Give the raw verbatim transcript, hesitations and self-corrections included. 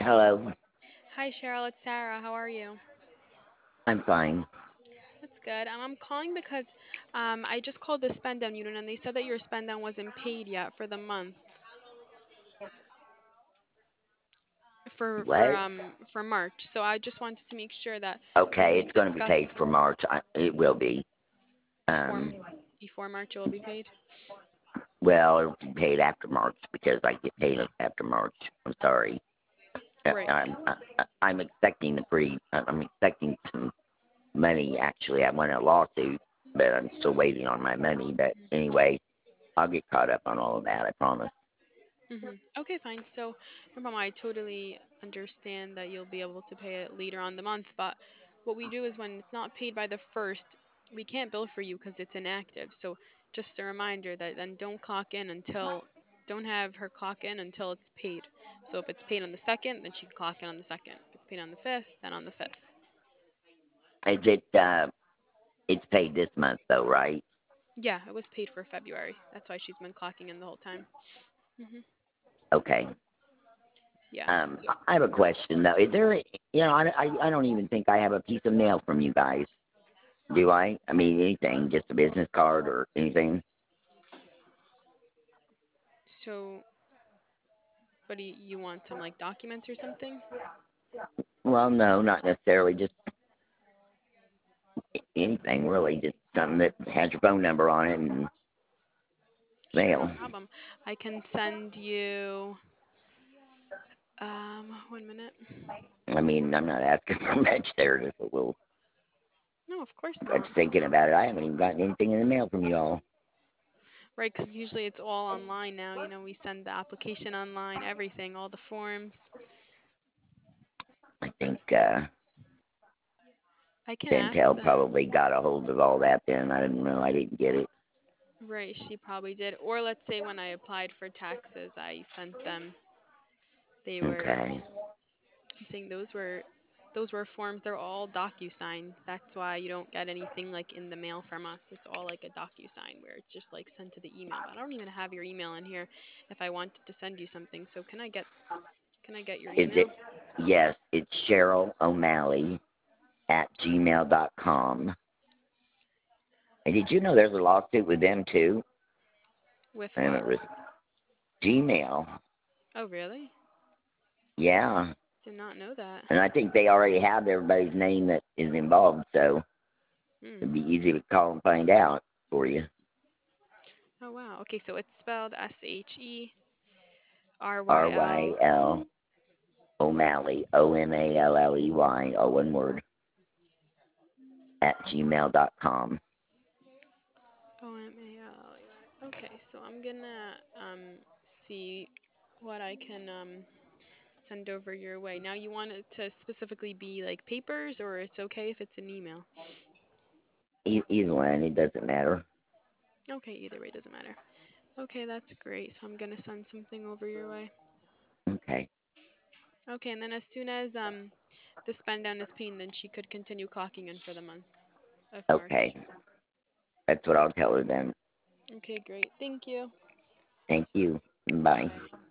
Hello. Hi, Cheryl. It's Sarah. How are you? I'm fine. That's good. Um, I'm calling because um, I just called the spend down unit and they said that your spend down wasn't paid yet for the month for for What? um for March. So I just wanted to make sure that we Okay, could it's going to be discuss paid for March. I, it will be. before Um, before March it will be paid. well, it'll be paid after March because I get paid after March. I'm sorry. Uh, Right. I'm I, I- I'm expecting the pre. I'm expecting some money. Actually, I won a lawsuit, but I'm still waiting on my money. But anyway, I'll get caught up on all of that. I promise. Mm-hmm. Okay, fine. So, no problem. I totally understand that you'll be able to pay it later on the month, but what we do is when it's not paid by the first, we can't bill for you because it's inactive. So, just a reminder that then don't clock in until, don't have her clock in until it's paid. So, if it's paid on the second, then she can clock in on the second. If it's paid on the fifth, then on the fifth. Is it? Uh, it's paid this month though, right? Yeah, it was paid for February. That's why she's been clocking in the whole time. Hmm. Okay. Yeah. Um, I have a question though. Is there, you know, I, I, I don't even think I have a piece of mail from you guys. Do I? I mean, anything, just a business card or anything? So, what do you, you want some like documents or something? Well, no, not necessarily. Just anything really. Just something that has your phone number on it and Sure, no mail. problem. I can send you um one minute. I mean, I'm not asking for much there. Just a little. No, of course I'm not. thinking about it. I haven't even gotten anything in the mail from you all. Right, because usually it's all online now. You know, we send the application online, everything, all the forms. I think uh, I can ask Chantel them. probably got a hold of all that. Then I didn't know. I didn't get it. Right, she probably did. Or let's say when I applied for taxes, I sent them. They were Okay. I'm saying those were those were forms. They're all DocuSign. That's why you don't get anything like in the mail from us. It's all like a DocuSign where it's just like sent to the email. But I don't even have your email in here if I wanted to send you something. So can I get can I get your Is it? email? Yes, it's Cheryl O'Malley at gmail dot com. And did you know there's a lawsuit with them too? With And what? it was Gmail. Oh, really? Yeah. Did not know that. And I think they already have everybody's name that is involved, so Hmm. it'd be easy to call and find out for you. Oh, wow. Okay, so it's spelled S H E R Y R Y L L O'Malley, O M A L L E Y, all one word, at gmail dot com. O M A L E Y. Okay, so I'm gonna um see what I can um send over your way. Now, you want it to specifically be like papers, or it's okay if it's an email? E- either one, it doesn't matter. Okay, either way doesn't matter. Okay, that's great. So I'm gonna send something over your way. Okay. Okay, and then as soon as um the spend down is paid, then she could continue clocking in for the month of Okay. March. That's what I'll tell her then. Okay, great. Thank you. Thank you. Bye. Bye.